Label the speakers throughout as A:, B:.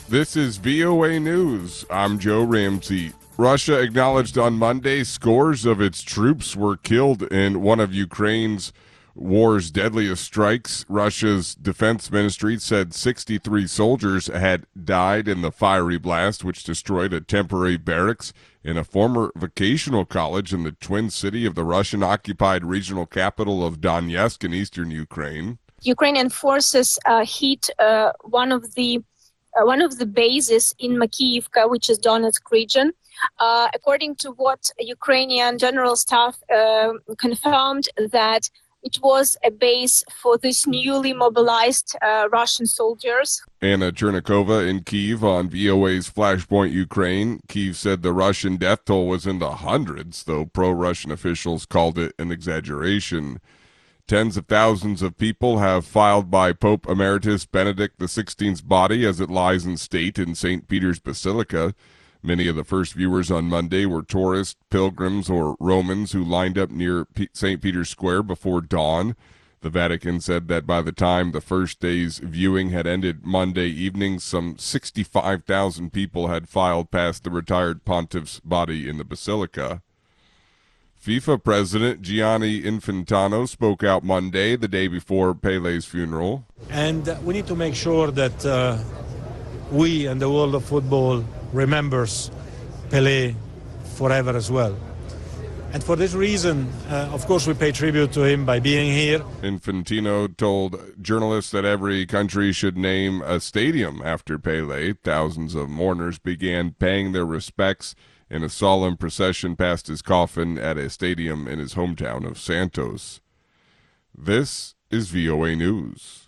A: This is VOA News. I'm Joe Ramsey. Russia acknowledged on Monday scores of its troops were killed in one of Ukraine's war's deadliest strikes. Russia's defense ministry said 63 soldiers had died in the fiery blast, which destroyed a temporary barracks in a former vocational college in the twin city of the Russian-occupied regional capital of Donetsk in eastern Ukraine.
B: Ukrainian forces hit one of the bases in Makiyivka, which is Donetsk region. According to what Ukrainian general staff confirmed, that it was a base for these newly mobilized Russian soldiers.
A: Anna Chernikova in Kyiv on VOA's Flashpoint Ukraine. Kyiv said the Russian death toll was in the hundreds, though pro-Russian officials called it an exaggeration. Tens of thousands of people have filed by Pope Emeritus Benedict XVI's body as it lies in state in St. Peter's Basilica. Many of the first viewers on Monday were tourists, pilgrims, or Romans who lined up near St. Peter's Square before dawn. The Vatican said that by the time the first day's viewing had ended Monday evening, some 65,000 people had filed past the retired pontiff's body in the basilica. FIFA President Gianni Infantino spoke out Monday, the day before Pele's funeral.
C: And we need to make sure that we and the world of football remembers Pele forever as well. And for this reason, of course, we pay tribute to him by being here.
A: Infantino told journalists that every country should name a stadium after Pele. Thousands of mourners began paying their respects in a solemn procession past his coffin at a stadium in his hometown of Santos. This is VOA News.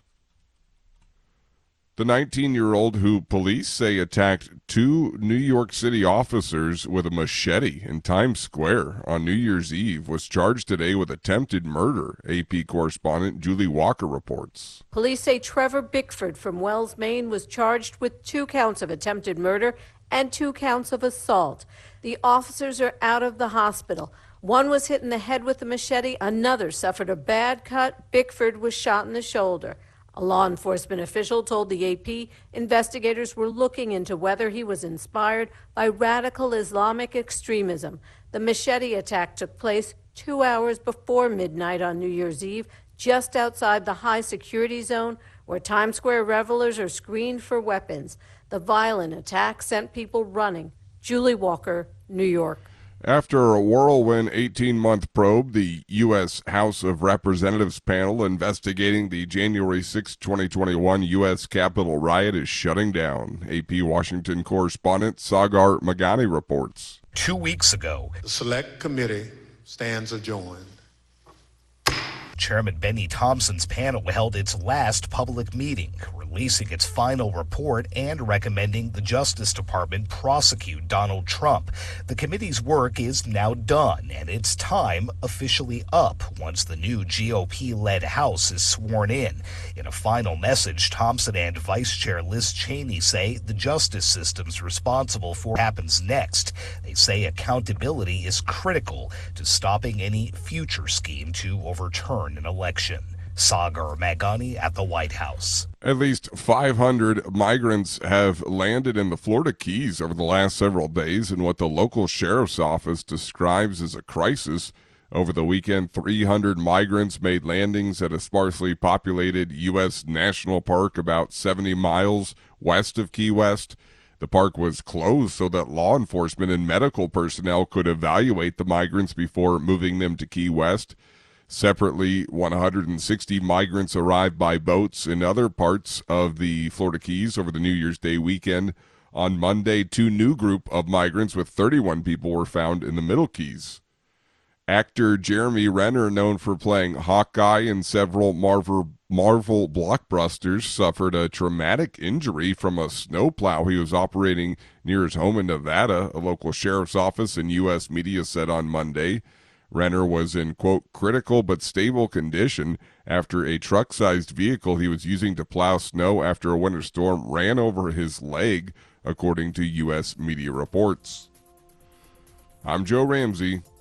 A: The 19-year-old who police say attacked two New York City officers with a machete in Times Square on New Year's Eve was charged today with attempted murder, AP correspondent Julie Walker reports.
D: Police say Trevor Bickford from Wells, Maine was charged with 2 counts of attempted murder and 2 counts of assault. The officers are out of the hospital. One was hit in the head with a machete. Another suffered a bad cut. Bickford was shot in the shoulder. A law enforcement official told the AP investigators were looking into whether he was inspired by radical Islamic extremism. The machete attack took place 2 hours before midnight on New Year's Eve, just outside the high security zone where Times Square revelers are screened for weapons. The violent attack sent people running. Julie Walker, New York.
A: After a whirlwind 18-month probe, the U.S. House of Representatives panel investigating the January 6, 2021 U.S. Capitol riot is shutting down. AP Washington correspondent Sagar Meghani reports.
E: 2 weeks ago,
F: the Select Committee stands adjourned.
E: Chairman Benny Thompson's panel held its last public meeting, releasing its final report and recommending the Justice Department prosecute Donald Trump. The committee's work is now done, and its time officially up once the new GOP-led House is sworn in. In a final message, Thompson and Vice Chair Liz Cheney say the justice system's responsible for what happens next. They say accountability is critical to stopping any future scheme to overturn an election. Sagar Meghani at the White House.
A: At least 500 migrants have landed in the Florida Keys over the last several days in what the local sheriff's office describes as a crisis. Over the weekend, 300 migrants made landings at a sparsely populated U.S. national park about 70 miles west of Key West. The park was closed so that law enforcement and medical personnel could evaluate the migrants before moving them to Key West. Separately, 160 migrants arrived by boats in other parts of the Florida Keys over the New Year's Day weekend. On Monday, 2 new group of migrants with 31 people were found in the Middle Keys. Actor Jeremy Renner, known for playing Hawkeye in several Marvel blockbusters, suffered a traumatic injury from a snowplow he was operating near his home in Nevada, a local sheriff's office and U.S. media said on Monday. Renner was in, quote, critical but stable condition after a truck-sized vehicle he was using to plow snow after a winter storm ran over his leg, according to U.S. media reports. I'm Joe Ramsey.